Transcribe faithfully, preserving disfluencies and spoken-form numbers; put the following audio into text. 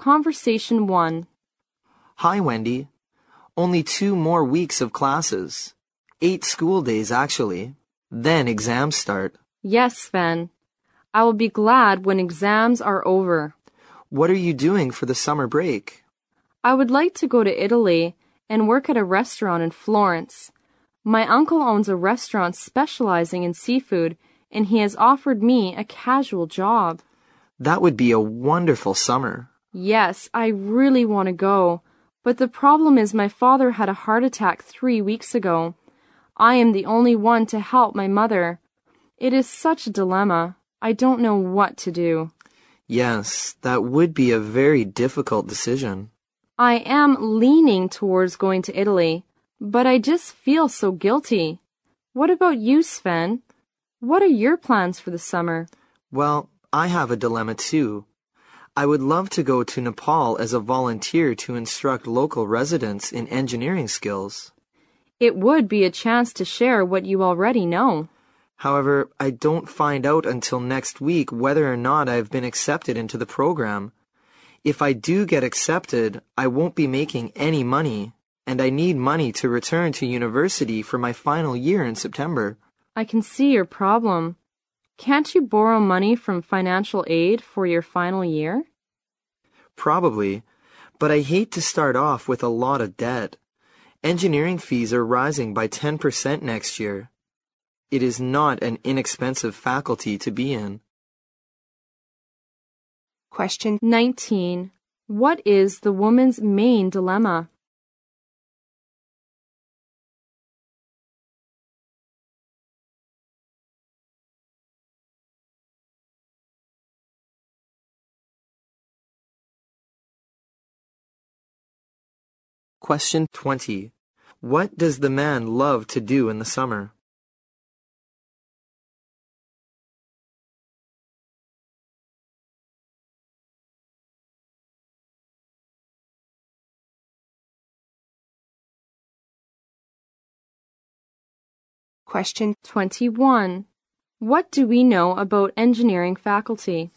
Conversation one. Hi, Wendy. Only two more weeks of classes. Eight school days, actually. Then exams start. Yes, Sven. I will be glad when exams are over. What are you doing for the summer break? I would like to go to Italy and work at a restaurant in Florence. My uncle owns a restaurant specializing in seafood, and he has offered me a casual job. That would be a wonderful summer. Yes, I really want to go, but the problem is my father had a heart attack three weeks ago. I am the only one to help my mother. It is such a dilemma. I don't know what to do. Yes, that would be a very difficult decision. I am leaning towards going to Italy, but I just feel so guilty. What about you, Sven? What are your plans for the summer? Well, I have a dilemma too. I would love to go to Nepal as a volunteer to instruct local residents in engineering skills. It would be a chance to share what you already know. However, I don't find out until next week whether or not I've been accepted into the program. If I do get accepted, I won't be making any money, and I need money to return to university for my final year in September. I can see your problem. Can't you borrow money from financial aid for your final year? Probably, but I hate to start off with a lot of debt. Engineering fees are rising by ten percent next year. It is not an inexpensive faculty to be in. Question nineteen. What is the woman's main dilemma? Question twenty. What does the man love to do in the summer? Question twenty-one. What do we know about engineering faculty?